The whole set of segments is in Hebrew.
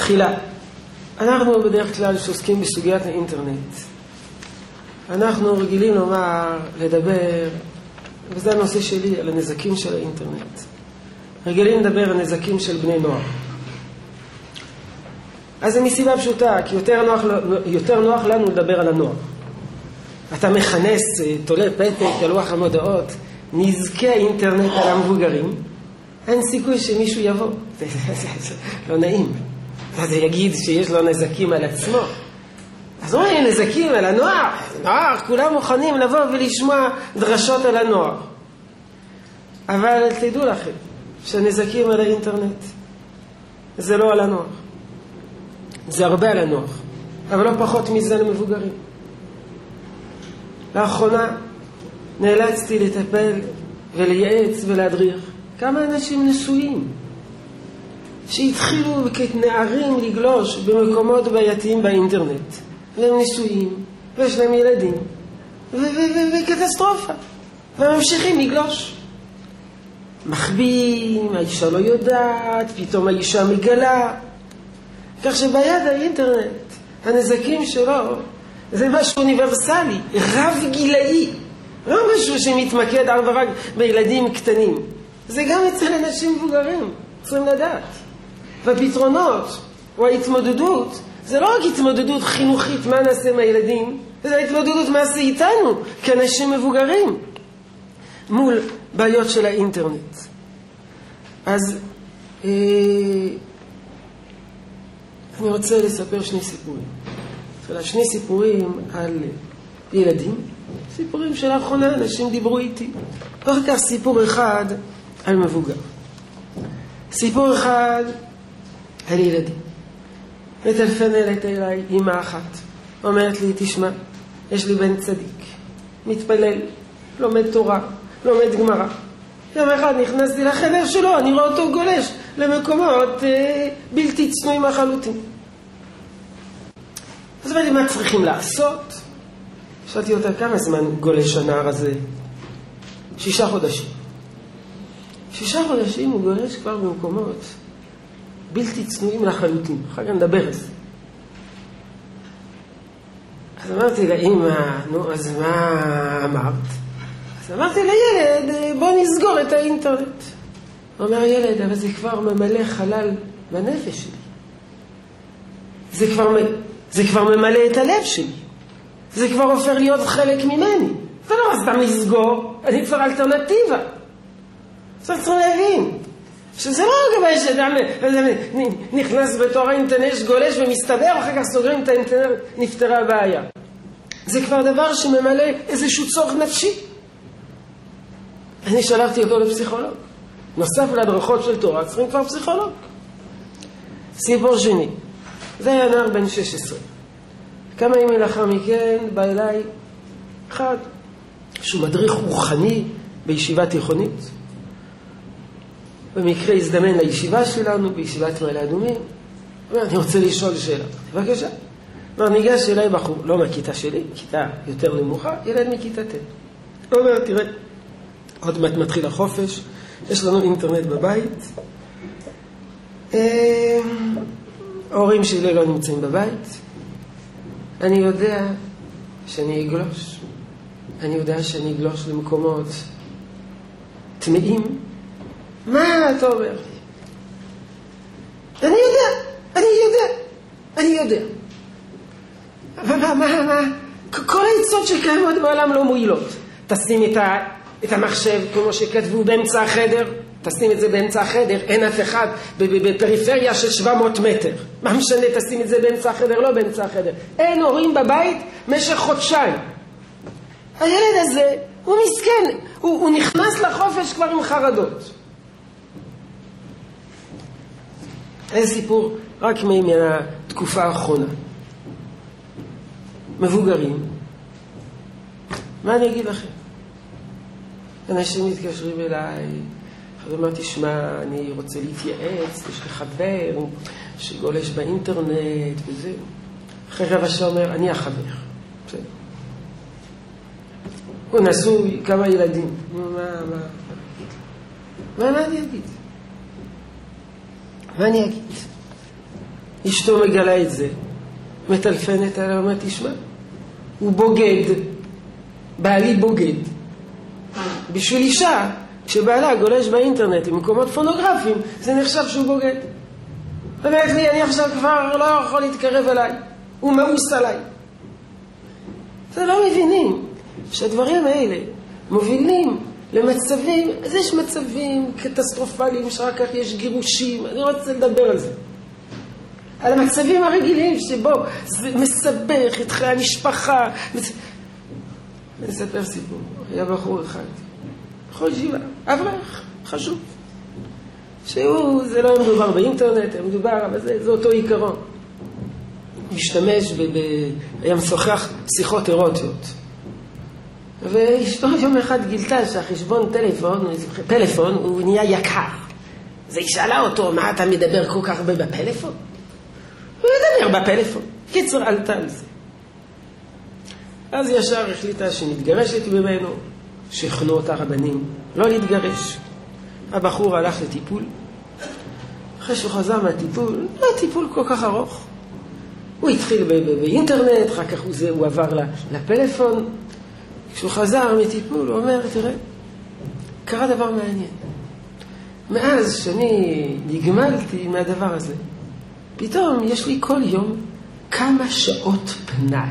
תחילה, אנחנו בדרך כלל שעוסקים בסוגיית האינטרנט. אנחנו רגילים לומר, לדבר, וזה הנושא שלי, על הנזקים של האינטרנט. רגילים לדבר על נזקים של בני נוער. אז זה מסיבה פשוטה, כי יותר נוח לנו לדבר על הנוער. אתה מכנס, תולה פתק על לוח המודעות, נזקי האינטרנט על המבוגרים, אין סיכוי שמישהו יבוא. זה לא נעים. אז יגיד שיש לו נזקים על עצמו. אז אומרים נזקים על הנוער. נוער, כולם מוכנים לבוא ולשמוע דרשות על הנוער. אבל תדעו לכם שהנזקים על האינטרנט זה לא על הנוער. זה הרבה על הנוער. אבל לא פחות מזה למבוגרים. לאחרונה נאלצתי לטפל ולייעץ ולהדריך כמה אנשים נשואים שהתחילו כנערים לגלוש במקומות בעייתיים באינטרנט, והם נשואים ויש להם ילדים וקטסטרופה, וממשיכים לגלוש, מחביאים, האישה לא יודעת, פתאום האישה מגלה, כך שביד האינטרנט הנזקים שלו זה משהו אוניברסלי, רב גילאי, לא משהו שמתמקד רק בילדים קטנים, זה גם אצל אנשים מבוגרים, צריכים לדעת. והפתרונות או ההתמודדות זה לא רק התמודדות חינוכית מה נעשה עם הילדים, זה ההתמודדות מה עשה איתנו כאנשים מבוגרים מול בעיות של האינטרנט. אז אני רוצה לספר שני סיפורים על ילדים, סיפורים שלאחרונה אנשים דיברו איתי, ואחר כך סיפור אחד על מבוגר. סיפור אחד על ילדים. מטלפנת אליי אמא אחת, אומרת לי, תשמע, יש לי בן צדיק, מתפלל, לומד תורה, לומד גמרא. יום אחד נכנסתי לחדר שלו, אני רואה אותו גולש למקומות בלתי צנועים לחלוטין. אז אמרתי, מה צריכים לעשות? שאלתי אותה, כמה זמן גולש הנער הזה? 6 חודשים. 6 חודשים הוא גולש כבר במקומות בלתי צנועים לחלוטין. אחר כך נדבר על זה. אז אמרתי לאמא, נו, אז מה אמרת? אז אמרתי לילד, בוא נסגור את האינטרנט. הוא אומר, ילד, אבל זה כבר ממלא חלל בנפש שלי. זה כבר ממלא את הלב שלי. זה כבר הופך להיות חלק ממני. ולא, אז אתה מסגור, אני כבר אלטרנטיבה. אז צריך להבין, שזה לא רק שאדם נכנס בתור האינטרנט, גולש ומסתבר, ואחר כך סוגרים את האינטרנט, נפתרה הבעיה. זה כבר דבר שממלא איזשהו צורך נפשי. אני שלחתי אותו לפסיכולוג. נוסף להדרכות של תורה, צריכים כבר פסיכולוג. סיפור שני. זה היה נער בן 16. כמה ימים לאחר מכן בא אליי אחד, שהוא מדריך רוחני בישיבה תיכונית. במקרה הזדמן לישיבה שלנו, בישיבת מעלה אדומים. אני רוצה לשאול שאלה. בבקשה. ניגש אליי בחור, לא מהכיתה שלי, כיתה יותר נמוכה, ילד מכיתה ת'. הוא אומר, תראה, עוד מעט מתחיל החופש, יש לנו אינטרנט בבית. ההורים שלי לא נמצאים בבית. אני יודע שאני אגלוש. אני יודע שאני אגלוש למקומות טמאים. מה אתה אומר לי? אני יודע. אבל מה? כל העצות שקיימות בעולם לא מועילות. תשים את המחשב כמו שכתבו באמצע החדר, תשים את זה באמצע החדר, אין אף אחד בפריפריה של 700 מטר. מה משנה, תשים את זה באמצע החדר, לא באמצע החדר. אין הורים בבית משך חודשיים. הילד הזה, הוא מסכן, הוא נכנס לחופש כבר עם חרדות. איזה סיפור רק מהתקופה האחרונה. מבוגרים. מה אני אגיד לכם? אנשים מתקשרים אליי, אומר, תשמע, אני רוצה להתייעץ, יש לי חבר שגולש באינטרנט וזה. אחרי רבע שעה אומר, אני החבר. הוא נשוי, כמה ילדים. מה אני אגיד? אשתו מגלה את זה, מטלפנת עליו, אומרת, תשמע, הוא בוגד, בעלי בוגד. בשביל אישה, כשבעלה גולש באינטרנט עם מקומות פונוגרפיים, זה נחשב שהוא בוגד. אומרת לי, אני עכשיו כבר לא יכול להתקרב אליי, הוא מאוס עליי. זה לא מבינים שהדברים האלה מובילים למצבים, אז יש מצבים קטסטרופליים שרק כך יש גירושים, אני רוצה לדבר על זה. על המצבים הרגילים שבו זה מסבך את חיי המשפחה. אני אספר סיפור. היה בחור אחד, בכל ישיבה, אברך, חשוב. שהוא, זה לא מדובר באינטרנט, מדובר, אבל זה אותו עיקרון. משתמש היה משוחח שיחות אירוטיות. ואשתו יום אחד גילתה שהחשבון פלאפון הוא נהיה יקר. אז היא שאלה אותו, מה אתה מדבר כל כך הרבה בפלאפון? הוא מדבר בפלאפון. קיצור, עלתה על זה. אז ישר החליטה שנתגרשת ממנו, שכנעו אותה רבנים, לא להתגרש. הבחור הלך לטיפול. אחרי שהוא חזר מהטיפול, לא טיפול כל כך ארוך. הוא התחיל באינטרנט, אחר כך הוא עבר לפלאפון. כשהוא חזר מטיפול, הוא אומר, תראה, קרה דבר מעניין. מאז שאני נגמלתי מהדבר הזה, פתאום יש לי כל יום כמה שעות פנאי.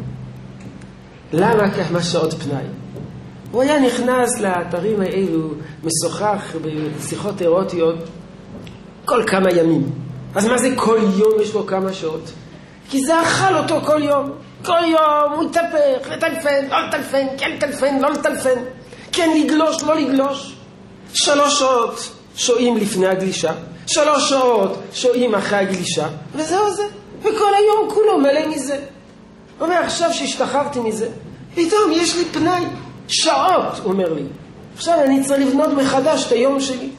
למה כמה שעות פנאי? הוא היה נכנס לאתרים האלו, משוחח בשיחות אירוטיות כל כמה ימים. אז מה זה כל יום יש לו כמה שעות? כי זה אכל אותו כל יום. כל יום הוא יתהפך, לטלפן, לא לטלפן, כן לטלפן, לא לטלפן, כן לגלוש, לא לגלוש. 3 שעות שועים לפני הגלישה, 3 שעות שועים אחרי הגלישה, וזהו זה. וכל היום כולו מלא מזה. הוא אומר, עכשיו שהשתחררתי מזה, פתאום יש לי פנאי, שעות, הוא אומר לי. עכשיו אני צריך לבנות מחדש את היום שלי.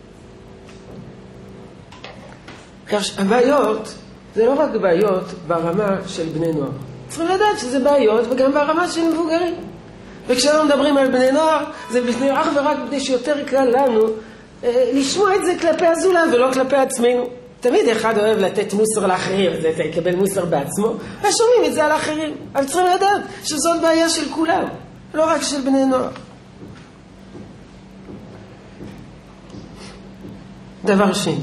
הבעיות, זה לא רק בעיות ברמה של בני נוער. צריכים לדעת שזה בעיות וגם ברמה של מבוגרים. וכשאנחנו מדברים על בני נוער, זה אך ורק בני שיותר קל לנו לשמוע את זה כלפי הזולת ולא כלפי עצמנו. תמיד אחד אוהב לתת מוסר לאחרים, אז אתה יקבל מוסר בעצמו, ושומעים את זה על האחרים. אבל צריכים לדעת שזאת בעיה של כולם, לא רק של בני נוער. דבר שני,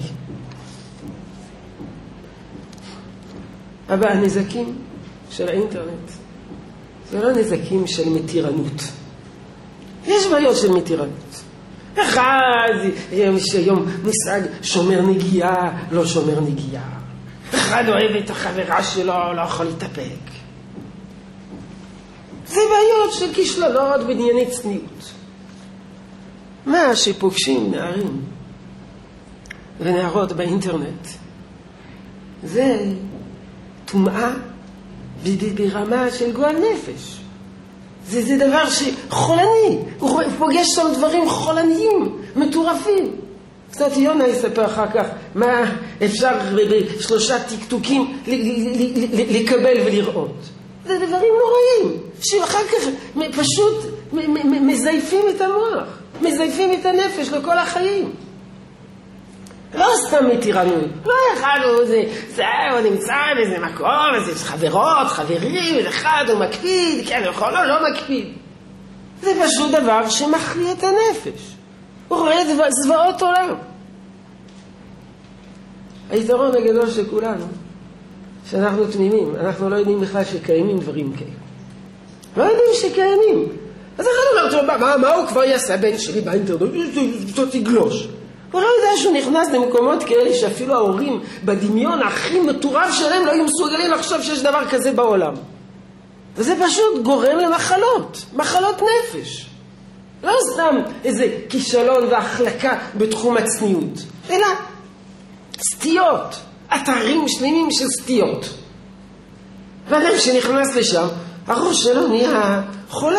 אבל הנזקים של האינטרנט זה לא נזקים של מתירנות. יש בעיות של מתירנות. אחד, יש היום מושג שומר נגיעה, לא שומר נגיעה. אחד אוהב את החברה שלו, לא יכול להתאפק. זה בעיות של כישלונות בענייני צניעות. מה שפוגשים נערים ונערות באינטרנט זה טומאה ברמה של גועל נפש. זה דבר שחולני, הוא פוגש שם דברים חולניים, מטורפים. קצת יונה יספר אחר כך מה אפשר ב3 טיקטוקים לקבל ולראות. זה דברים נוראים, שאחר כך פשוט מזייפים את המוח, מזייפים את הנפש לכל החיים. לא סתם מתירנות, לא אחד הוא נמצא באיזה מקום, איזה חברות, חברים, איזה אחד הוא מקפיד, כן, יכול, לא מקפיד. זה פשוט דבר שמחליא את הנפש. הוא רואה זוועות עולם. היתרון הגדול של כולנו, שאנחנו תמימים, אנחנו לא יודעים בכלל שקיימים דברים כאלה. לא יודעים שקיימים. אז אחד אומר, מה הוא כבר יעשה בן שלי באינטרנט? זאת תגלוש. הוא לא יודע שהוא נכנס למקומות כאלה שאפילו ההורים בדמיון הכי מטורף שלהם לא היו מסוגלים לחשוב שיש דבר כזה בעולם. וזה פשוט גורם למחלות, מחלות נפש. לא סתם איזה כישלון והחלקה בתחום הצניעות, אלא סטיות, אתרים שלמים של סטיות. ואדם שנכנס לשם, הראש שלו נהיה חולה.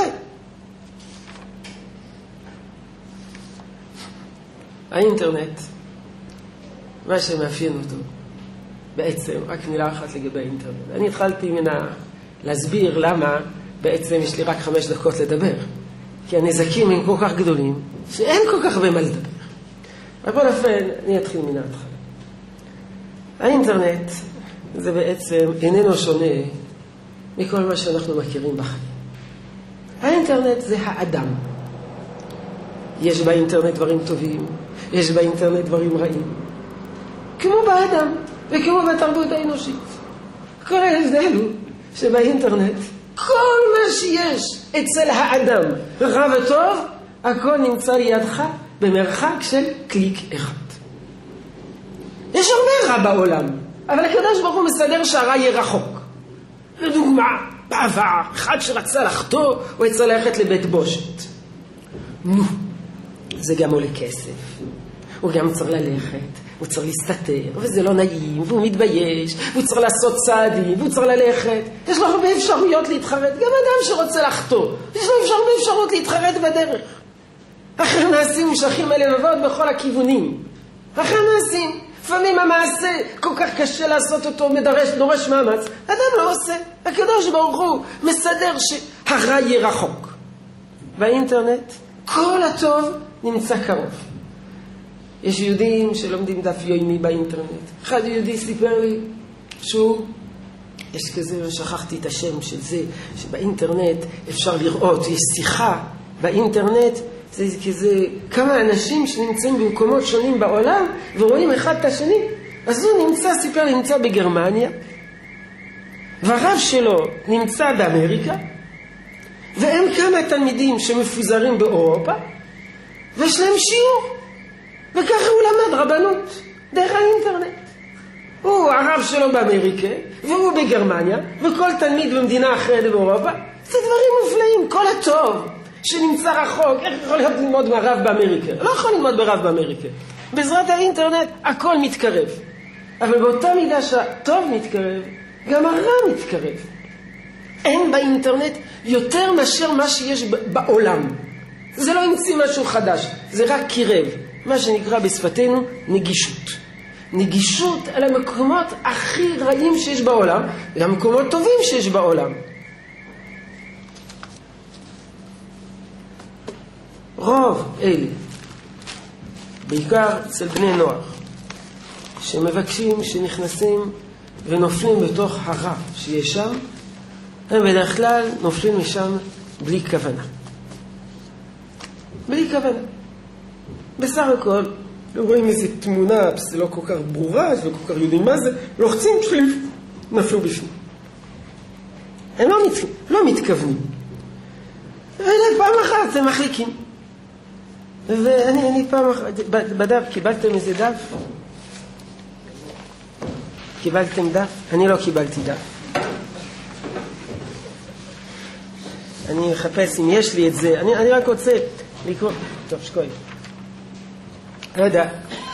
האינטרנט, מה שמאפיין אותו, בעצם, רק מילה אחת לגבי האינטרנט. אני התחלתי להסביר למה בעצם יש לי רק 5 דקות לדבר. כי הנזקים הם כל כך גדולים, שאין כל כך במה לדבר. אבל בכל אופן, אני אתחיל מן ההתחלה. האינטרנט זה בעצם איננו שונה מכל מה שאנחנו מכירים בחיים. האינטרנט זה האדם. יש באינטרנט דברים טובים, יש באינטרנט דברים רעים. כמו באדם וכמו בתרבות האנושית. כל ההבדל הוא שבאינטרנט כל מה שיש אצל האדם רע וטוב, הכל נמצא לידך במרחק של קליק אחד. יש הרבה רע בעולם, אבל הקדוש ברוך הוא מסדר שהרע יהיה רחוק. לדוגמה, בעבר, אחד שרצה לחטוא, הוא יצא ללכת לבית בושת. נו, זה גם עולה כסף. הוא גם צריך ללכת, הוא צריך להסתתר, וזה לא נעים, והוא מתבייש, והוא צריך לעשות צעדים, והוא צריך ללכת. יש לו הרבה אפשרויות להתחרט. גם אדם שרוצה לחטוא, יש לו הרבה אפשרות להתחרט בדרך. אחרי מעשים משכים הלבבות בכל הכיוונים. אחרי מעשים, לפעמים המעשה כל כך קשה לעשות אותו, דורש מאמץ. אדם לא עושה. הקדוש ברוך הוא מסדר שהרע יהיה רחוק. באינטרנט, כל הטוב נמצא קרוב. יש יהודים שלומדים דף יומי באינטרנט. אחד יהודי סיפר לי יש כזה, שכחתי את השם של זה, שבאינטרנט אפשר לראות, יש שיחה באינטרנט, זה כזה כמה אנשים שנמצאים במקומות שונים בעולם ורואים אחד את השני. אז הוא נמצא בגרמניה, והרב שלו נמצא באמריקה, והם כמה תלמידים שמפוזרים באירופה, ויש להם שיעור. וככה הוא למד רבנות דרך האינטרנט. הוא הרב שלו באמריקה, והוא בגרמניה, וכל תלמיד במדינה אחרת באירופה. זה דברים מופלאים, כל הטוב שנמצא רחוק. איך יכול להיות ללמוד מהרב באמריקה? לא יכול ללמוד ברב באמריקה. בעזרת האינטרנט הכל מתקרב. אבל באותה מידה שהטוב מתקרב, גם הרע מתקרב. אין באינטרנט יותר מאשר מה שיש בעולם. זה לא המציא משהו חדש, זה רק קירב. מה שנקרא בשפתנו נגישות. נגישות על המקומות הכי רעים שיש בעולם, למקומות טובים שיש בעולם. רוב אלה, בעיקר אצל בני נוער, שמבקשים, שנכנסים ונופלים בתוך הרע שיש שם, הם בדרך כלל נופלים משם בלי כוונה. בלי כוונה. בסך הכל, רואים איזו תמונה, זה לא כל כך ברורה, זה לא כל כך יודעים מה זה, לוחצים, נפלו בפנים. הם לא מתכוונים. פעם אחת הם מחליקים. ואני פעם אחת, בדף, קיבלתם איזה דף? קיבלתם דף? אני לא קיבלתי דף. אני מחפש אם יש לי את זה. אני רק רוצה לקרוא. טוב, שקוי. לא יודע.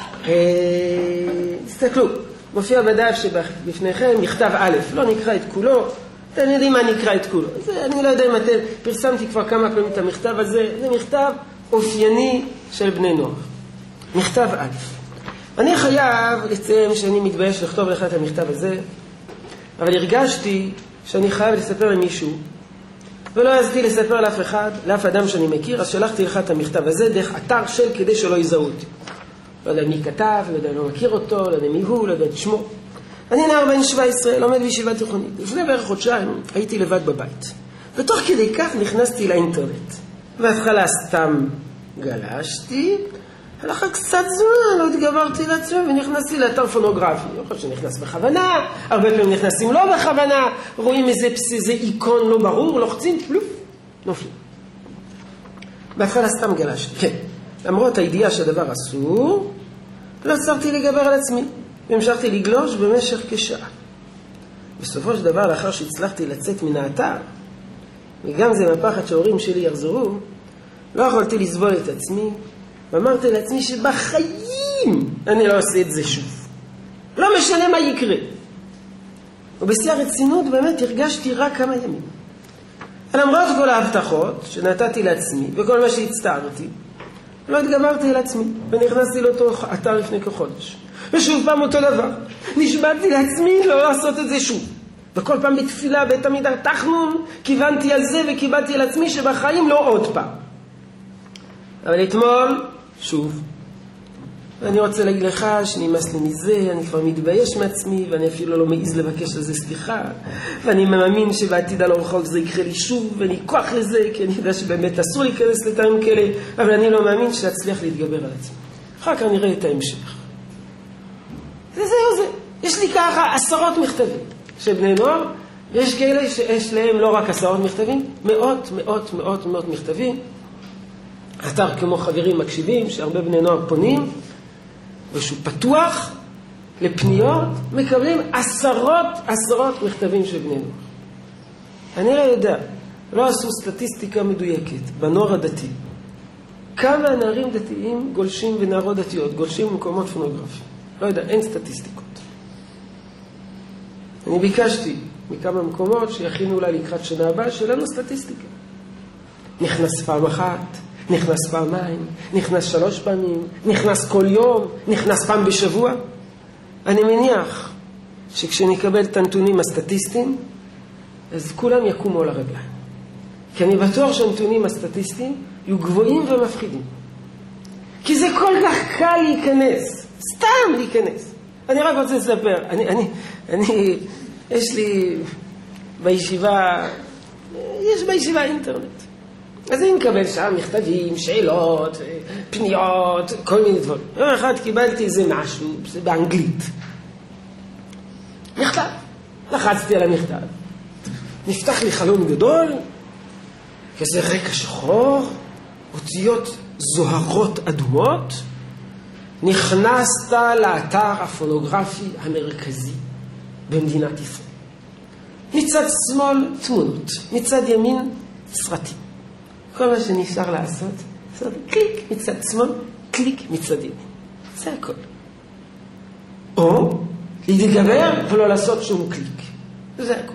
תסתכלו, מופיע בדף שבפניכם מכתב א', לא נקרא את כולו, אתם יודעים מה נקרא את כולו. אני לא יודע אם אתם, פרסמתי כבר כמה פעמים את המכתב הזה, זה מכתב אופייני של בני נוער. מכתב א'. אני חייב לציין שאני מתבייש לכתוב לך את המכתב הזה, אבל הרגשתי שאני חייב לספר למישהו, ולא העזתי לספר לאף אחד, לאף אדם שאני מכיר, אז שלחתי לך את המכתב הזה דרך אתר של כדי שלא יזהו אותי. לא יודע מי כתב, לא יודע, לא מכיר אותו, לא יודע מי הוא, לא יודע את שמו. אני נער בן 17, לומד בישיבה תיכונית. לפני בערך חודשיים הייתי לבד בבית. ותוך כדי כך נכנסתי לאינטרנט. בהתחלה סתם גלשתי, הלכה קצת זמן, לא התגברתי לעצמי ונכנסתי לאתר פונוגרפי. לא חושב שנכנס בכוונה, הרבה פעמים נכנסים לא בכוונה, רואים איזה איקון לא ברור, לוחצים, פלוף, נופלים. בהתחלה סתם גלשתי, כן. למרות הידיעה שהדבר אסור, לא עצרתי לגבר על עצמי, והמשכתי לגלוש במשך כשעה. בסופו של דבר, לאחר שהצלחתי לצאת מן האתר, וגם זה מהפחד שההורים שלי יחזרו, לא יכולתי לסבול את עצמי, ואמרתי לעצמי שבחיים אני לא עושה את זה שוב. לא משנה מה יקרה. ובשיא הרצינות באמת הרגשתי רק כמה ימים. למרות כל ההבטחות שנתתי לעצמי, וכל מה שהצטערתי, לא התגברתי על עצמי, ונכנסתי לאותו אתר לפני כחודש. ושוב פעם אותו דבר. נשבעתי לעצמי לא לעשות את זה שוב. וכל פעם בתפילה ותמיד הרתחנון, כיוונתי על זה וקיבלתי על עצמי שבחיים לא עוד פעם. אבל אתמול, שוב. ואני רוצה להגיד לך שנמאס לי מזה, אני כבר מתבייש מעצמי, ואני אפילו לא מעיז לבקש לזה סליחה, ואני מאמין שבעתיד על הרחוב זה יקרה לי שוב, ואני כוח לזה, כי אני יודע שבאמת אסור להיכנס לתאים כאלה, אבל אני לא מאמין שאצליח להתגבר על עצמי. אחר כך נראה את ההמשך. זהו זה. יש לי ככה 10 מכתבים של בני נוער, יש כאלה שיש להם לא רק 10 מכתבים, מאות מכתבים. אתר כמו חברים מקשיבים, שהרבה בני נוער פונים, ושהוא פתוח לפניות, מקבלים 10 מכתבים של בני נוער. אני לא יודע, לא עשו סטטיסטיקה מדויקת בנוער הדתי. כמה נערים דתיים גולשים ונערות דתיות, גולשים במקומות פורנוגרפיים. לא יודע, אין סטטיסטיקות. אני ביקשתי מכמה מקומות שיכינו אולי לקראת שנה הבאה, שלנו סטטיסטיקה. נכנס פעם אחת, נכנס פעמיים, נכנס 3 פעמים, נכנס כל יום, נכנס פעם בשבוע. אני מניח שכשנקבל את הנתונים הסטטיסטיים, אז כולם יקומו על הרגליים. כי אני בטוח שהנתונים הסטטיסטיים יהיו גבוהים ומפחידים. כי זה כל כך קל להיכנס, סתם להיכנס. אני רק רוצה לספר, יש לי בישיבה, יש בישיבה אינטרנט. אז אני מקבל שם מכתבים, שאלות, פניות, כל מיני דברים. יום אחד קיבלתי איזה משהו, זה באנגלית. מכתב. לחצתי על המכתב. נפתח לי חלון גדול, כזה רקע שחור, אותיות זוהרות אדומות. נכנסת לאתר הפורנוגרפי המרכזי במדינת ישראל. מצד שמאל תמונות, מצד ימין סרטים. כל מה שנשאר לעשות, לעשות קליק מצד שמאל, קליק מצד ימין. זה הכל. או להתגבר ולא לעשות שום קליק. זה הכל.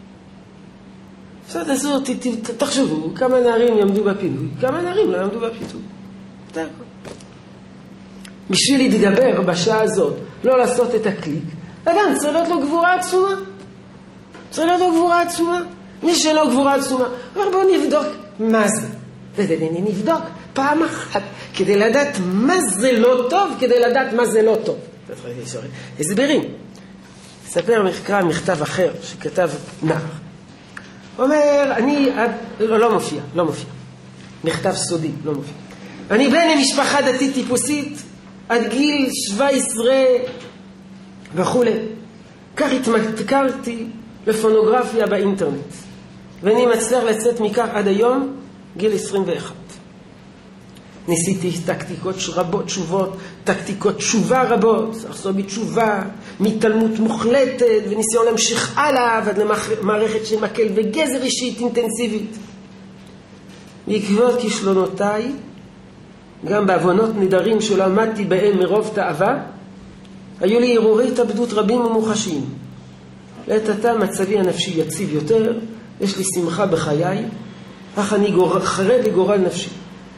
עכשיו תחשבו כמה נערים יעמדו בפינוי, כמה נערים לא יעמדו בפיתוי. זה הכל. בשביל להתגבר בשעה הזאת, לא לעשות את הקליק, אדם צריך להיות לו גבורה עצומה. צריך להיות לו גבורה עצומה. מי שלא גבורה עצומה, אבל בואו נבדוק מה זה. נבדוק פעם אחת, כדי לדעת מה זה לא טוב, כדי לדעת מה זה לא טוב. הסברים. אספר מכתב אחר שכתב נער. אומר, לא מופיע. מכתב סודי, לא מופיע. אני בן למשפחה דתית טיפוסית, עד גיל 17 וכו'. כך התמכרתי לפורנוגרפיה באינטרנט. ואני מצליח לצאת מכך עד היום, גיל 21. ניסיתי טקטיקות רבות, טקטיקות תשובה רבות, לחזור בתשובה, מתעלמות מוחלטת, וניסיון להמשיך הלאה, ועד למערכת של מקל וגזר אישית אינטנסיבית. בעקבות כישלונותיי, גם בעוונות נדרים שלא עמדתי בהם מרוב תאווה, היו לי הרהורי התאבדות רבים ומוחשיים. לעת עתה מצבי הנפשי יציב יותר, יש לי שמחה בחיי, אך אני חרד לגורל נפשי.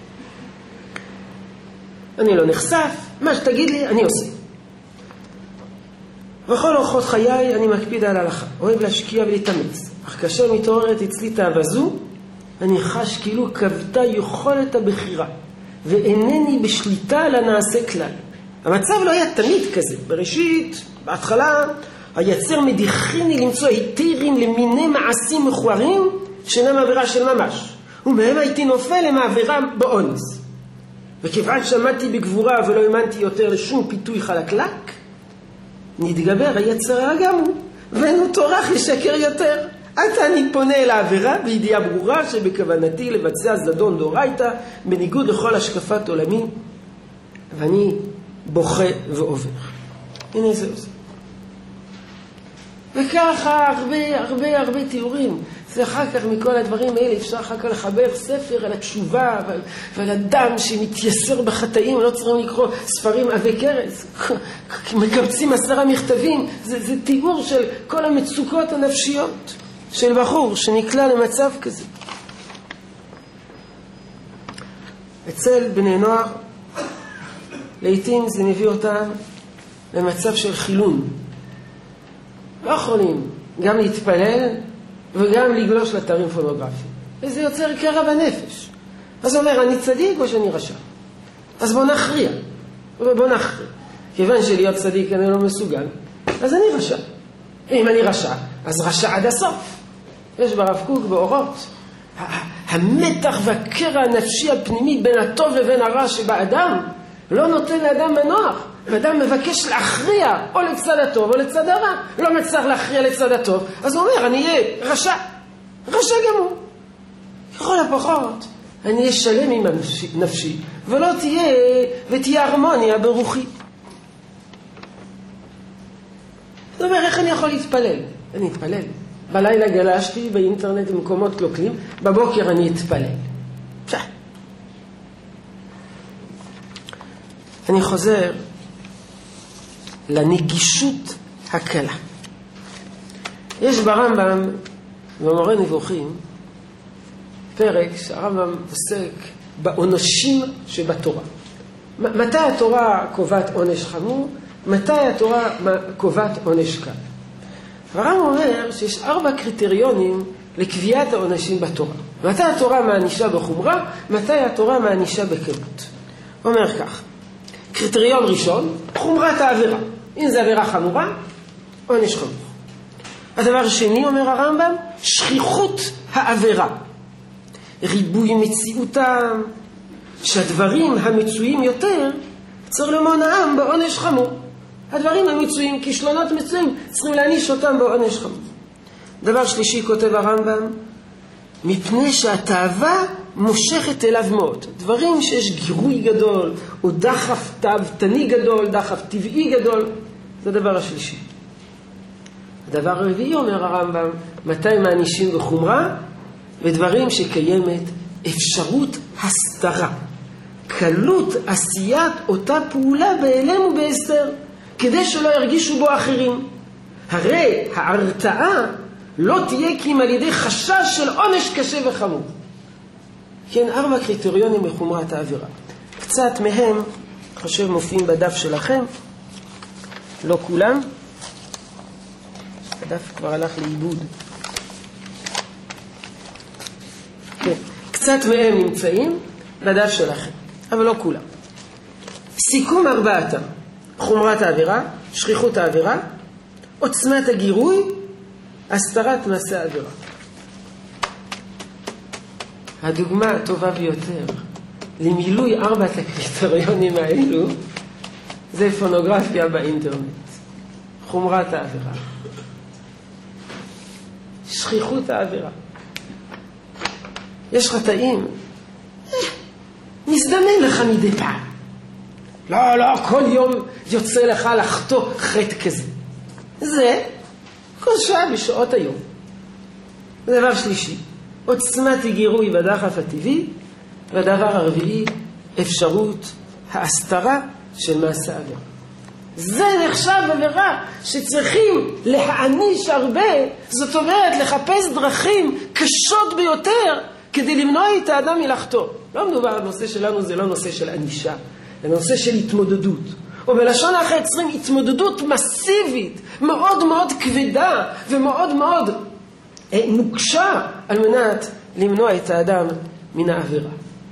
אני לא נחשף, מה שתגיד לי אני עושה. בכל אורחות חיי אני מקפיד על הלכה, אוהב להשקיע ולהתאמץ, אך כאשר מתעוררת אצלי תאווה זו, אני חש כאילו כבתה יכולת הבחירה, ואינני בשליטה על הנעשה כלל. המצב לא היה תמיד כזה. בראשית, בהתחלה, היצר מדיחיני למצוא היתרים למיני מעשים מכוערים שאינם עבירה של ממש, ומהם הייתי נופל למעבירה באונס. וכיוון שעמדתי בגבורה ולא האמנתי יותר לשום פיתוי חלקלק, נתגבר היצר גם הוא, ואינו טורח לשקר יותר. עתה אני פונה אל העבירה בידיעה ברורה שבכוונתי לבצע זדון דאורייתא בניגוד לכל השקפת עולמי, ואני בוכה ועובר. הנה זה. וככה הרבה תיאורים. זה אחר כך מכל הדברים האלה אפשר אחר כך לחבר ספר על התשובה ועל אדם שמתייסר בחטאים. לא צריכים לקרוא ספרים עבי כרס, מקבצים 10 מכתבים. זה תיאור של כל המצוקות הנפשיות של בחור שנקלע למצב כזה. אצל בני נוער לעתים זה מביא אותם למצב של חילון. לא יכולים גם להתפלל וגם לגלוש לאתרים פורנוגרפיים. וזה יוצר קרע בנפש. אז הוא אומר, אני צדיק או שאני רשע? אז בוא נכריע. בוא נחריג. כיוון שלהיות צדיק אני לא מסוגל, אז אני רשע. אם אני רשע, אז רשע עד הסוף. יש ברב קוק באורות. המתח והקרע הנפשי הפנימי בין הטוב לבין הרע שבאדם לא נותן לאדם מנוח. האדם מבקש להכריע או לצד הטוב או לצד הרע. לא מצליח להכריע לצד הטוב, אז הוא אומר, אני אהיה רשע. רשע גמור. לכל הפחות, אני אהיה שלם עם נפשי, ותהיה הרמוניה ברוחי. זאת אומרת, איך אני יכול להתפלל? אני אתפלל. בלילה גלשתי באינטרנט במקומות קלוקלים, בבוקר אני אתפלל. אני חוזר לנגישות הקלה. יש ברמב"ם, במורה נבוכים, פרק שהרמב"ם עוסק בעונשים שבתורה. מתי התורה קובעת עונש חמור? מתי התורה קובעת עונש קל? הרמב"ם אומר שיש 4 קריטריונים לקביעת העונשים בתורה. מתי התורה מענישה בחומרה? מתי התורה מענישה בקלות? הוא אומר כך, קריטריון ראשון, חומרת העבירה. אם זה עבירה חמורה, עונש חמור. הדבר השני, אומר הרמב"ם, שכיחות העבירה. ריבוי מציאותם, שהדברים המצויים יותר צריך למונעם בעונש חמור. הדברים המצויים, כישלונות מצויים, צריכים להעניש אותם בעונש חמור. דבר שלישי, כותב הרמב"ם, מפני שהתאווה מושכת אליו מאוד. דברים שיש גירוי גדול, או דחף תאוותני גדול, דחף טבעי גדול, זה הדבר השלישי. הדבר הרביעי, אומר הרמב"ם, מתי מענישים בחומרה? ודברים שקיימת אפשרות הסתרה. קלות עשיית אותה פעולה בהלם ובהסתר, כדי שלא ירגישו בו אחרים. הרי ההרתעה לא תהיה כי אם על ידי חשש של עונש קשה וחמור. כן, 4 קריטריונים לחומרת העבירה. קצת מהם, חושב, מופיעים בדף שלכם. לא כולם. הדף כבר הלך לאיבוד. כן, קצת מהם נמצאים בדף שלכם, אבל לא כולם. סיכום 4, חומרת העבירה, שכיחות העבירה, עוצמת הגירוי, הסתרת מעשה העבירה. הדוגמה הטובה ביותר למילוי 4 הקריטריונים האלו זה פורנוגרפיה באינטרנט. חומרת העבירה, שכיחות העבירה. יש חטאים, נזדמן לך מדי פעם. לא, כל יום יוצא לך לחטוא חטא כזה. זה כל שעה בשעות היום. דבר שלישי, עוצמת הגירוי בדחף הטבעי, והדבר הרביעי, אפשרות ההסתרה של מעשה העבירה. זה נחשב עבירה שצריכים להעניש הרבה, זאת אומרת לחפש דרכים קשות ביותר כדי למנוע את האדם מלחטוא. לא מדובר על נושא שלנו, זה לא נושא של ענישה, זה נושא של התמודדות. או בלשון אחרת צריכים התמודדות מסיבית, מאוד מאוד כבדה ומאוד מאוד נוקשה על מנת למנוע את האדם מן העבירה.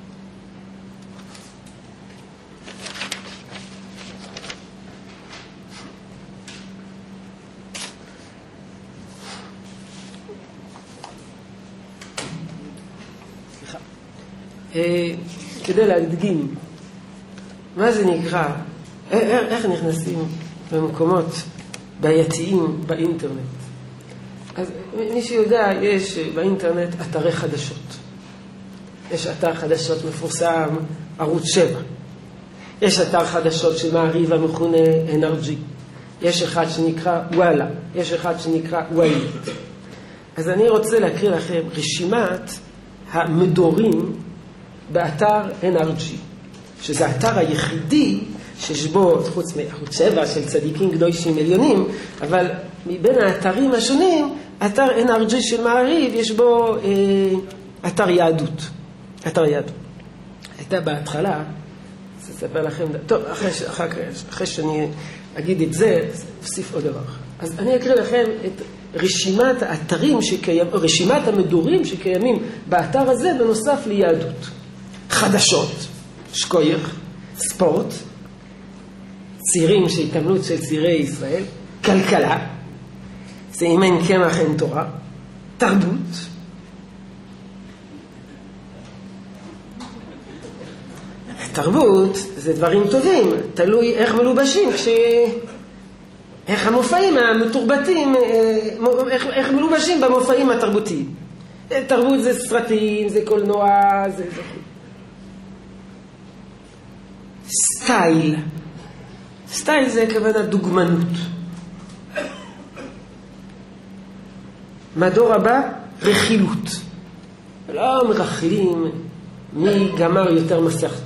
כדי להדגים מה זה נקרא, איך נכנסים במקומות בעייתיים באינטרנט. אז מי שיודע, יש באינטרנט אתרי חדשות. יש אתר חדשות מפורסם, ערוץ 7. יש אתר חדשות של מעריב המכונה NRG. יש אחד שנקרא וואלה. יש אחד שנקרא וואלה. אז אני רוצה להקריא לכם רשימת המדורים באתר NRG, שזה האתר היחידי שיש בו, חוץ מערוץ 7 של צדיקים קדושים עליונים, אבל מבין האתרים השונים, אתר NRG של מעריב, יש בו אתר יהדות. אתר יהדות. הייתה בהתחלה, אספר לכם, טוב, אחרי שאני אגיד את זה, אוסיף עוד דבר. אז אני אקריא לכם את רשימת האתרים שקיימים, רשימת המדורים שקיימים באתר הזה בנוסף ליהדות. חדשות, שקוייך, ספורט, צעירים, שהתאמנות של צעירי ישראל, כלכלה, זה אם אין קמח אין תורה, תרבות, תרבות זה דברים טובים, תלוי איך מלובשים, איך המופעים המתורבתים, איך מלובשים במופעים התרבותיים. תרבות זה סרטים, זה קולנוע, זה סטייל. סטייל זה כוונה דוגמנות. מהדור הבא, רכילות. לא מרכילים מי גמר יותר מסכתות.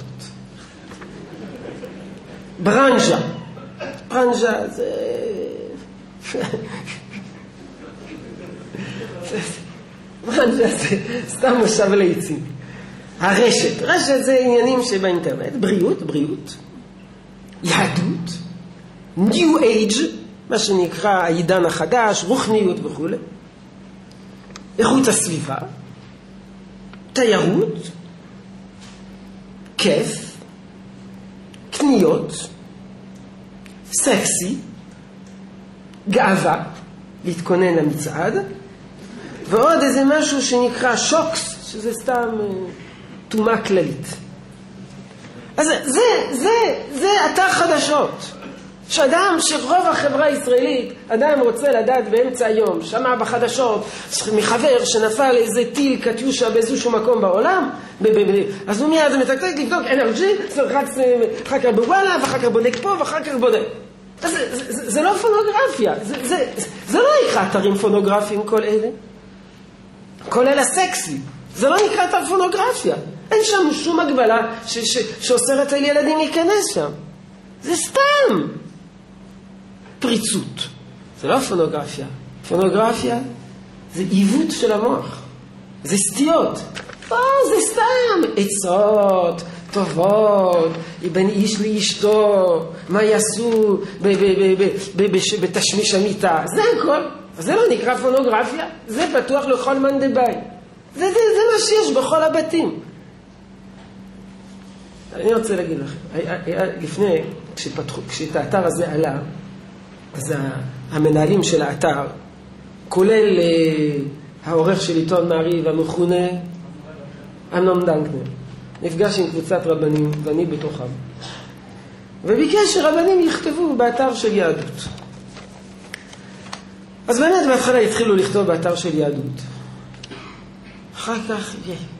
ברנז'ה. ברנז'ה זה... ברנז'ה זה סתם מושב ליצים. הרשת. רשת זה עניינים שבאינטרנט. בריאות. יהדות. New Age, מה שנקרא העידן החדש, רוחניות וכו'. איכות הסביבה. תיירות. כיף. קניות. סקסי. גאווה. להתכונן למצעד. ועוד איזה משהו שנקרא שוקס, שזה סתם תומה כללית. אז זה אתר חדשות. שאדם שרוב החברה הישראלית, אדם רוצה לדעת באמצע היום, שמע בחדשות, מחבר שנפל איזה טיל קטיושה באיזשהו מקום בעולם, אז הוא מיד מתקתק לבדוק NRG, אחר כך בוואלה, ואחר כך בודק פה, ואחר כך בודק. זה לא פונוגרפיה, זה לא נקרא אתרים פונוגרפיים כל אלה. כל אלה סקסי. זה לא נקרא אתר פונוגרפיה. אין שם שום הגבלה שאוסרת על ילדים להיכנס שם. זה סתם פריצות. זה לא פונוגרפיה. פונוגרפיה זה עיוות של המוח. זה סטיות. זה סתם עצות טובות, בין איש לאשתו, מה יעשו בתשמיש המיטה. זה הכל. זה לא נקרא פונוגרפיה. זה פתוח לכל מאן דבעי. זה מה שיש בכל הבתים. אני רוצה להגיד לכם, לפני, כשאת האתר הזה עלה, אז המנהלים של האתר, כולל העורך של עיתון מעריב, המכונה אמנון דנקנר, נפגש עם קבוצת רבנים, ואני בתוכם, וביקש שרבנים יכתבו באתר של יהדות. אז באמת בהתחלה התחילו לכתוב באתר של יהדות. אחר כך,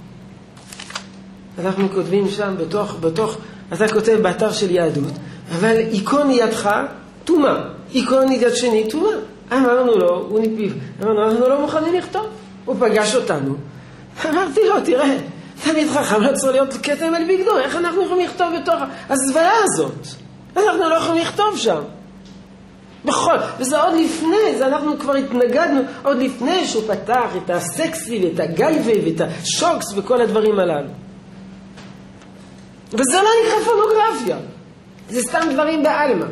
אנחנו כותבים שם בתוך, אתה כותב באתר של יהדות, אבל איקון ידך תומה, איקון יד שני תומה. אמרנו לו, הוא נפיב, אמרנו, אנחנו לא מוכנים לכתוב. הוא פגש אותנו. אמרתי לו, תראה, תמיד חכם לא צריך להיות כתם על בגדו, איך אנחנו יכולים לכתוב בתוך הזבלה הזאת? אנחנו לא יכולים לכתוב שם. וזה עוד לפני, זה אנחנו כבר התנגדנו, עוד לפני שהוא פתח את הסקסי ואת הגייבה ואת השוקס וכל הדברים הללו. וזה לא נקרא פונוגרפיה. זה סתם דברים בעלמא.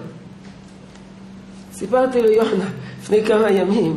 סיפרתי ליונה, לפני כמה ימים,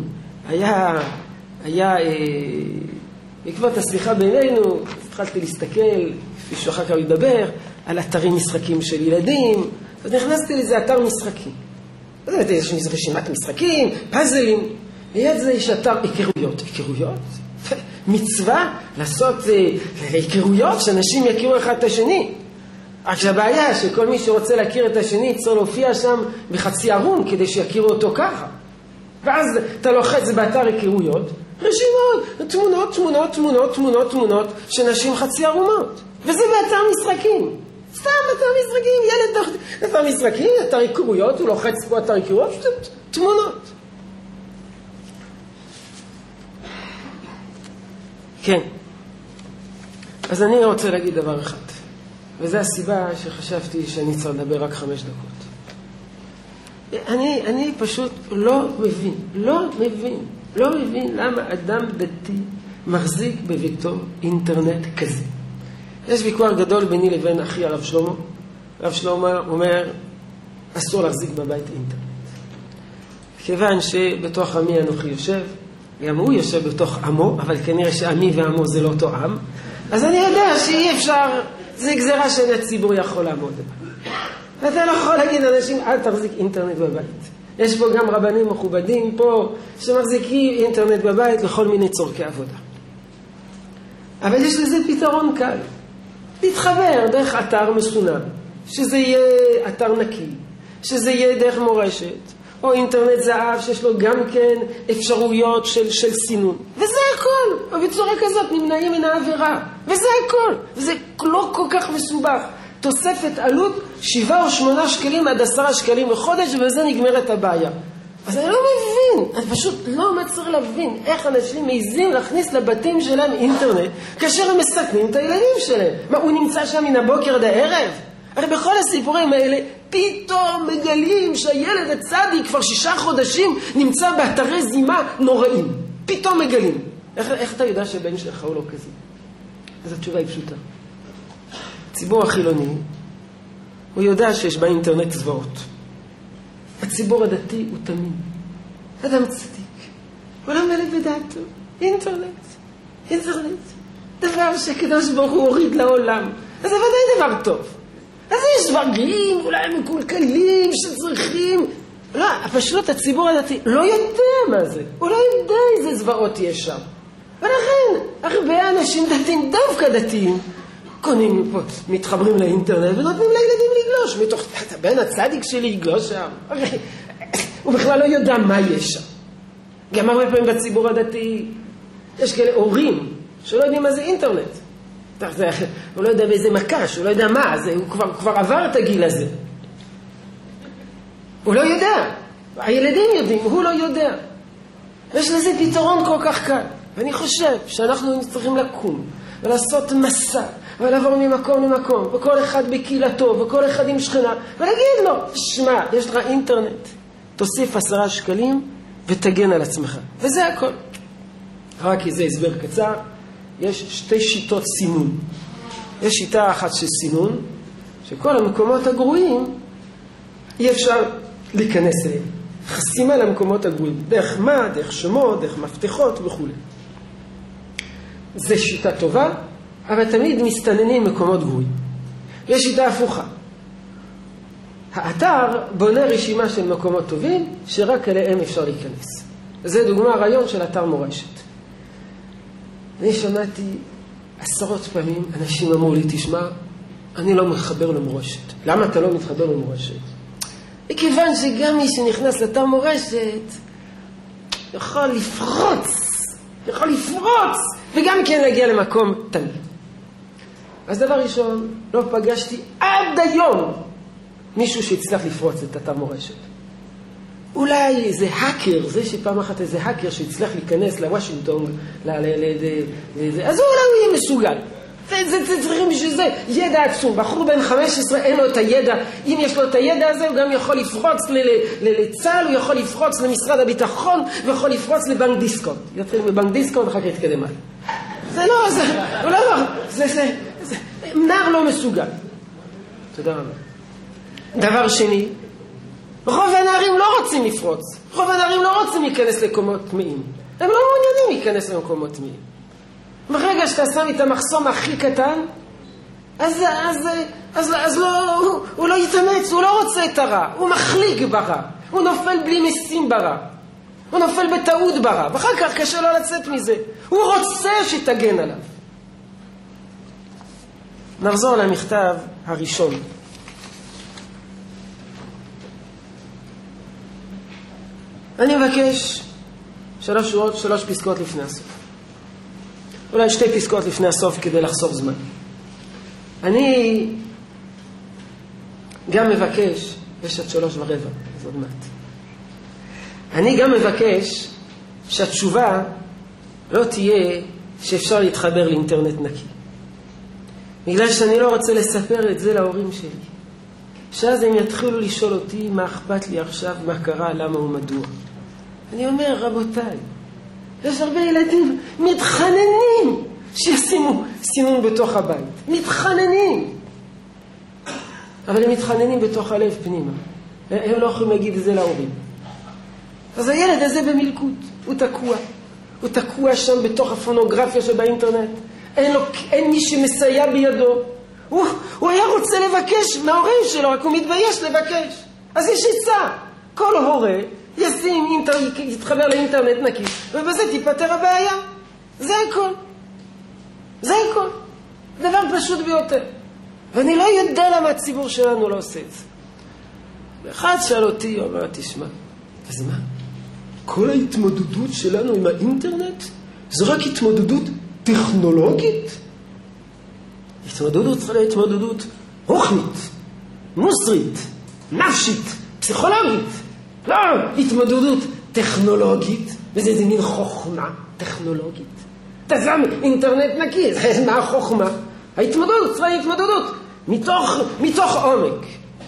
בעקבות השיחה בינינו, התחלתי להסתכל, כפי שאחר כך לדבר, על אתרים משחקים של ילדים, אז נכנסתי לזה אתר משחקים. יש רשימת משחקים, פאזלים, ליד זה יש אתר היכרויות. היכרויות? מצווה לעשות היכרויות שאנשים יכירו אחד את השני. רק שהבעיה שכל מי שרוצה להכיר את השני צריך להופיע שם בחצי ערום כדי שיכירו אותו ככה. ואז אתה לוחץ באתר היכרויות, רשימות, תמונות שנשים חצי ערומות. וזה באתר משחקים. סתם אתר משחקים, ילד אתר משחקים, אתר היכרויות, הוא לוחץ פה אתר היכרויות, תמונות. כן. אז אני רוצה להגיד דבר אחד. וזו הסיבה שחשבתי שאני צריך לדבר רק 5 דקות. אני פשוט לא מבין למה אדם דתי מחזיק בביתו אינטרנט כזה. יש ויכוח גדול ביני לבין אחי הרב שלמה. הרב שלמה אומר, אסור להחזיק בבית אינטרנט. כיוון שבתוך עמי אנוכי יושב, גם הוא יושב בתוך עמו, אבל כנראה שעמי ועמו זה לא אותו עם, אז אני יודע שאי אפשר, זה גזרה של הציבור יכול לעמוד בה. אתה לא יכול להגיד לאנשים, אל תחזיק אינטרנט בבית. יש פה גם רבנים מכובדים פה, שמחזיקים אינטרנט בבית לכל מיני צורכי עבודה. אבל יש לזה פתרון קל. להתחבר דרך אתר מסונן, שזה יהיה אתר נקי, שזה יהיה דרך מורשת, או אינטרנט זהב שיש לו גם כן אפשרויות של סינון. וזה הכל. ובצורה כזאת נמנעים מן העבירה. וזה הכל. וזה לא כל כך מסובך. תוספת עלות 7 או 8 שקלים עד 10 שקלים לחודש, ובזה נגמרת הבעיה. אז אני לא מבין, אני פשוט לא מצליח להבין איך אנשים מעיזים להכניס לבתים שלהם אינטרנט, כאשר הם מסכנים את הילדים שלהם. מה, הוא נמצא שם מן הבוקר עד הערב? הרי בכל הסיפורים האלה, פתאום מגלים שהילד הצדיק כבר 6 חודשים נמצא באתרי זימה נוראים. פתאום מגלים. איך אתה יודע שבן שלך הוא לא כזה? אז התשובה היא פשוטה. הציבור החילוני, הוא יודע שיש באינטרנט זוועות. הציבור הדתי הוא תמים. אדם צדיק. הוא לא מלא בדעתו. אינטרנט. דבר שקדוש ברוך הוא הוריד לעולם. אז זה ודאי דבר טוב. אז יש דברים, אולי מקולקלים שצריכים. לא, פשוט הציבור הדתי לא יודע מה זה. הוא לא יודע איזה זוועות יש שם. ולכן, הרבה אנשים דתיים, דווקא דתיים, קונים פה, מתחברים לאינטרנט ונותנים לילדים לגלוש. מתוך, הבן הצדיק שלי יגלוש שם. הוא בכלל לא יודע מה יש שם. גם הרבה פעמים בציבור הדתי, יש כאלה הורים שלא יודעים מה זה אינטרנט. הוא לא יודע באיזה מקש, הוא לא יודע מה, הוא כבר עבר את הגיל הזה. הוא לא יודע. הילדים יודעים, הוא לא יודע. יש לזה פתרון כל כך קל. ואני חושב שאנחנו צריכים לקום ולעשות מסע ולעבור ממקום למקום, וכל אחד בקהילתו וכל אחד עם שכנה, ולהגיד לו, שמע, יש לך אינטרנט, תוסיף 10 שקלים ותגן על עצמך. וזה הכל. רק איזה הסבר קצר. יש 2 שיטות סינון. יש שיטה אחת של סינון, שכל המקומות הגרועים אי אפשר להיכנס אליהם. חסימה למקומות הגרועים. דרך מה, דרך שמות, דרך מפתחות וכו'. זו שיטה טובה, אבל תמיד מסתננים מקומות גרועים. יש שיטה הפוכה. האתר בונה רשימה של מקומות טובים, שרק אליהם אפשר להיכנס. זה דוגמה רעיון של אתר מורשת. אני שמעתי 10 פעמים, אנשים אמרו לי, תשמע, אני לא מתחבר למורשת. למה אתה לא מתחבר למורשת? מכיוון שגם מי שנכנס לאתר מורשת, יכול לפרוץ, וגם כן להגיע למקום תמיד. אז דבר ראשון, לא פגשתי עד היום מישהו שהצליח לפרוץ את אתר מורשת. אולי איזה האקר, זה שפעם אחת איזה האקר שהצליח להיכנס לוושינגטון, אז אולי הוא יהיה מסוגל. צריכים בשביל זה ידע עצום. בחור בן 15 אין לו את הידע. אם יש לו את הידע הזה, הוא גם יכול לפרוץ לצה"ל, הוא יכול לפרוץ למשרד הביטחון, ויכול לפרוץ לבנק דיסקונט. יתחיל מבנק דiscount, אחר כך יתקדם הלאה. זה לא, זה נער לא מסוגל. תודה רבה. דבר שני, רוב הנערים לא רוצים לפרוץ. רוב הנערים לא רוצים להיכנס למקומות טמאים. הם לא מעוניינים להיכנס למקומות טמאים. ברגע שאתה שם את המחסום הכי קטן, אז לא, הוא לא יתאמץ, הוא לא רוצה את הרע. הוא מחליק ברע. הוא נופל בלי משים ברע. הוא נופל בטעות ברע. ואחר כך קשה לו לצאת מזה. הוא רוצה שתגן עליו. נחזור למכתב הראשון. אני מבקש 3 שורות, 3 פסקאות לפני הסוף. אולי 2 פסקאות לפני הסוף כדי לחסוך זמן. אני גם מבקש, יש עד 3:15, אז עוד מעט. אני גם מבקש שהתשובה לא תהיה שאפשר להתחבר לאינטרנט נקי. בגלל שאני לא רוצה לספר את זה להורים שלי. שאז הם יתחילו לשאול אותי מה אכפת לי עכשיו, מה קרה, למה ומדוע. אני אומר, רבותיי, יש הרבה ילדים מתחננים שישימו סינון בתוך הבית. מתחננים. אבל הם מתחננים בתוך הלב פנימה. הם לא יכולים להגיד את זה להורים. אז הילד הזה במלכות, הוא תקוע. הוא תקוע שם בתוך הפונוגרפיה שבאינטרנט. אין מי שמסייע בידו. הוא היה רוצה לבקש מההורים שלו, רק הוא מתבייש לבקש. אז יש עצה. כל הורה יתחבר לאינטרנט נקי, ובזה תיפטר הבעיה. זה הכל. זה הכל. דבר פשוט ביותר. ואני לא יודע למה הציבור שלנו לא עושה את זה. ואחד שאל אותי, הוא אומר, תשמע, אז מה? כל ההתמודדות שלנו עם האינטרנט זה רק התמודדות טכנולוגית? התמודדות צריכה להיות התמודדות רוחנית, מוסרית, נפשית, פסיכולוגית. לא, התמודדות טכנולוגית, וזה מין חוכמה טכנולוגית. אתה שם אינטרנט נקי, מה החוכמה? ההתמודדות צריכה להיות התמודדות מתוך עומק.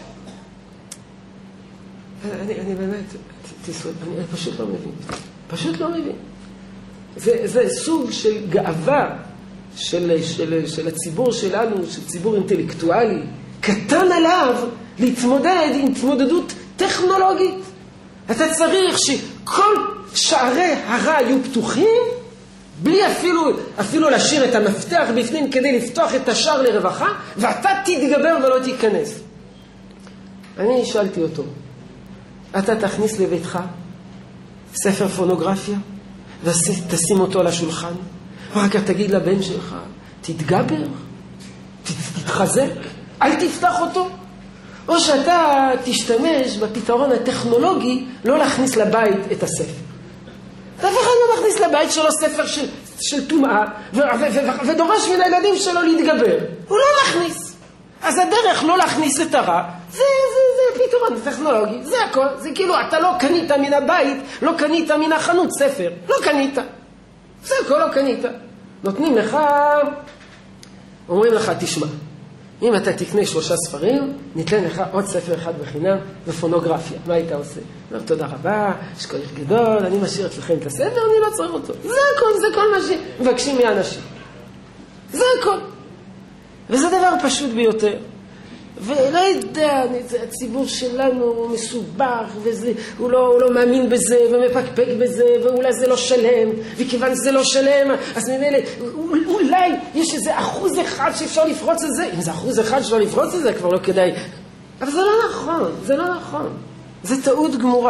אני באמת, אני פשוט לא מבין. פשוט לא מבין. זה סוג של גאווה של הציבור שלנו, של ציבור אינטלקטואלי, קטן עליו להתמודד עם התמודדות טכנולוגית. אתה צריך שכל שערי הרע יהיו פתוחים, בלי אפילו להשאיר את המפתח בפנים כדי לפתוח את השער לרווחה, ואתה תתגבר ולא תיכנס. אני שאלתי אותו, אתה תכניס לביתך ספר פורנוגרפיה ותשים אותו על השולחן, ורק תגיד לבן שלך, תתגבר, תתחזק, אל תפתח אותו. או שאתה תשתמש בפתרון הטכנולוגי לא להכניס לבית את הספר. אף אחד לא מכניס לבית שלו ספר של טומאה ודורש מן הילדים שלו להתגבר. הוא לא מכניס. אז הדרך לא להכניס את הרע, זה פתרון טכנולוגי, זה הכל. זה כאילו אתה לא קנית מן הבית, לא קנית מן החנות ספר, לא קנית. זה הכל לא קנית. נותנים לך, אומרים לך, תשמע, אם אתה תקנה 3 ספרים, ניתן לך עוד ספר אחד בחינם בפורנוגרפיה. מה היית עושה? אומר, תודה רבה, יש כוח גדול, אני משאיר אצלכם את הספר, אני לא צריך אותו. זה הכל, זה כל מה שמבקשים מאנשים. זה הכל. וזה דבר פשוט ביותר. ולא יודע, הציבור שלנו מסובך, הוא לא מאמין בזה, ומפקפק בזה, ואולי זה לא שלם, וכיוון שזה לא שלם, אז אולי יש איזה 1% שאפשר לפרוץ את זה. אם זה 1% שאפשר לפרוץ את זה, כבר לא כדאי. אבל זה לא נכון, זה לא נכון. זה טעות גמורה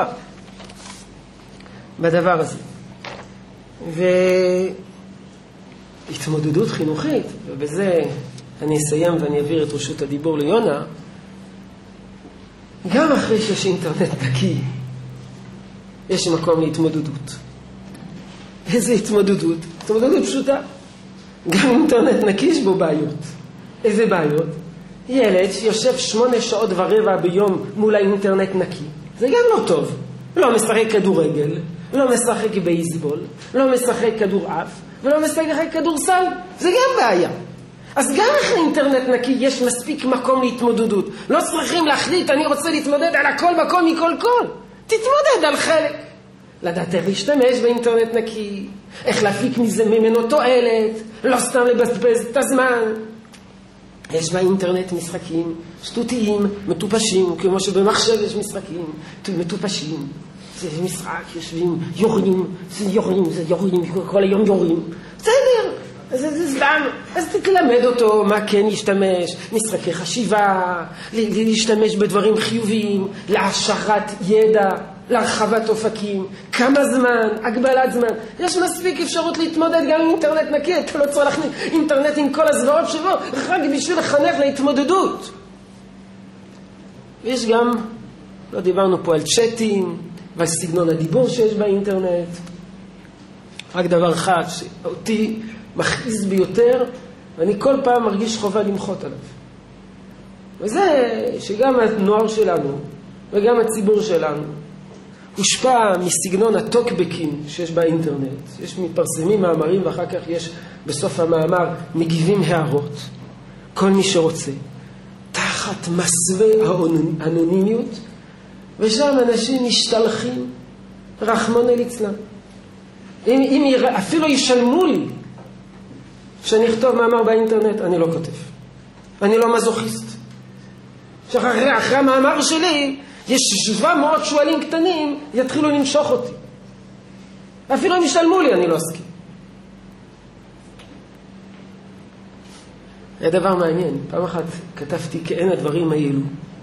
בדבר הזה. והתמודדות חינוכית, ובזה אני אסיים ואני אעביר את רשות הדיבור ליונה. גם אחרי שיש אינטרנט נקי, יש מקום להתמודדות. איזה התמודדות? התמודדות פשוטה. גם אינטרנט נקי יש בו בעיות. איזה בעיות? ילד שיושב 8 שעות ורבע ביום מול האינטרנט נקי. זה גם לא טוב. לא משחק כדורגל, לא משחק בייסבול, לא משחק כדורעף, ולא משחק כדורסל. זה גם בעיה. אז גם אחרי אינטרנט נקי יש מספיק מקום להתמודדות. לא צריכים להחליט, אני רוצה להתמודד על הכל מקום מכל כל. תתמודד על חלק. לדעת איך להשתמש באינטרנט נקי, איך להפיק ממנו תועלת, לא סתם לבזבז את הזמן. יש באינטרנט משחקים שטותיים, מטופשים, כמו שבמחשב יש משחקים מטופשים. זה משחק, יושבים, יורים, כל היום יורים. בסדר. זה סתם, אז תלמד אותו מה כן ישתמש, משחקי חשיבה, להשתמש בדברים חיוביים, להשארת ידע, להרחבת אופקים, כמה זמן, הגבלת זמן. יש מספיק אפשרות להתמודד גם עם אינטרנט נקי, אתה לא צריך להכניס אינטרנט עם כל הזוועות שבו, רק בשביל לחנך להתמודדות. ויש גם, לא דיברנו פה על צ'אטים, ועל סגנון הדיבור שיש באינטרנט. רק דבר אחד שאותי מכעיס ביותר, ואני כל פעם מרגיש חובה למחות עליו. וזה שגם הנוער שלנו, וגם הציבור שלנו, הושפע מסגנון הטוקבקים שיש באינטרנט. יש מתפרסמים מאמרים, ואחר כך יש בסוף המאמר מגיבים הערות. כל מי שרוצה, תחת מסווה האנונימיות, ושם אנשים משתלחים, רחמנא ליצלן. אם אפילו ישלמו לי שאני אכתוב מאמר באינטרנט, אני לא כותב. אני לא מזוכיסט. אחרי המאמר שלי, יש 700 שואלים קטנים, יתחילו למשוך אותי. אפילו אם ישלמו לי, אני לא אסכים. היה דבר מעניין. פעם אחת כתבתי כאין הדברים האלו.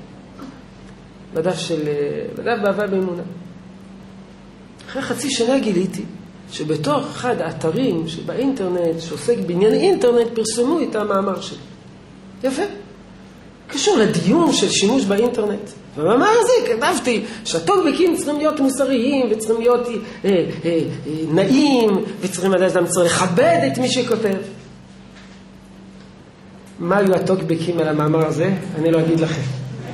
בדף באהבה באמונה. אחרי חצי שנה גיליתי שבתוך אחד האתרים שבאינטרנט, שעוסק בענייני אינטרנט, פרסמו את המאמר שלי. יפה. קשור לדיון של שימוש באינטרנט. ובמאמר הזה כתבתי שהטוקבקים צריכים להיות מוסריים, וצריכים להיות נעים, וצריכים לדעת לכבד את מי שכותב. מה היו הטוקבקים על המאמר הזה? אני לא אגיד לכם.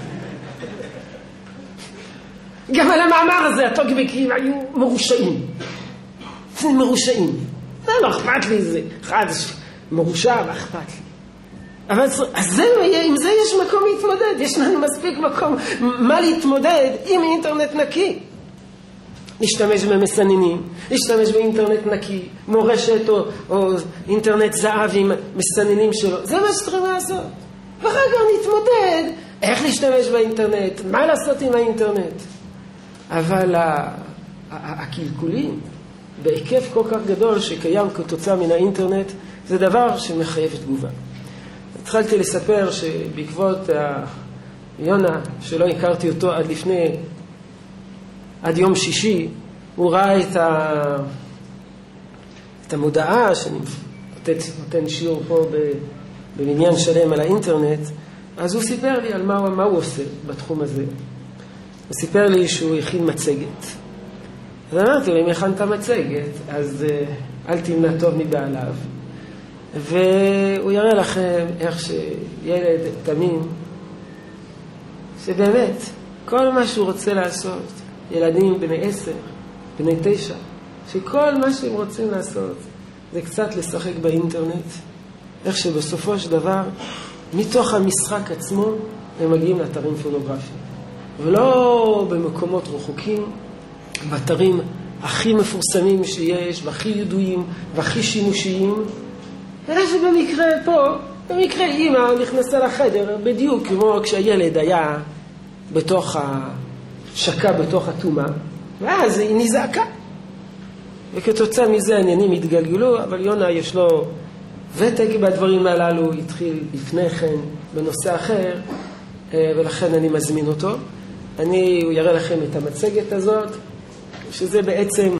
גם על המאמר הזה הטוקבקים היו מרושעים. מרושעים. זה לא אכפת לי, זה אחד מרושע ואכפת לי. אבל אז עם זה יש מקום להתמודד, יש לנו מספיק מקום מה להתמודד עם אינטרנט נקי. להשתמש במסננים, להשתמש באינטרנט נקי, מורשת או אינטרנט זהב עם מסננים שלו. זה מה שצריכים לעשות. ואחר כך נתמודד איך להשתמש באינטרנט, מה לעשות עם האינטרנט. אבל הקלקולים בהיקף כל כך גדול שקיים כתוצאה מן האינטרנט, זה דבר שמחייב תגובה. התחלתי לספר שבעקבות יונה, שלא הכרתי אותו עד יום שישי, הוא ראה את המודעה שאני נותן שיעור פה במניין שלם על האינטרנט. אז הוא סיפר לי על מה הוא עושה בתחום הזה. הוא סיפר לי שהוא הכין מצגת. אז אמרתי לו, אם הכנת מצגת, אז אל תמנע טוב מבעליו. והוא יראה לכם איך שילד תמים, שבאמת כל מה שהוא רוצה לעשות, ילדים בני 10, בני 9, שכל מה שהם רוצים לעשות זה קצת לשחק באינטרנט, איך שבסופו של דבר מתוך המשחק עצמו הם מגיעים לאתרים פורנוגרפיים, ולא במקומות רחוקים, באתרים הכי מפורסמים שיש והכי ידועים והכי שימושיים. אלא שבמקרה פה, במקרה אמא נכנסה לחדר בדיוק כמו כשהילד היה שקע בתוך התומה, ואז היא נזעקה. וכתוצאה מזה העניינים התגלגלו, אבל יונה יש לו ותק בדברים הללו, התחיל לפני כן בנושא אחר, ולכן אני מזמין אותו. הוא יראה לכם את המצגת הזאת, שזה בעצם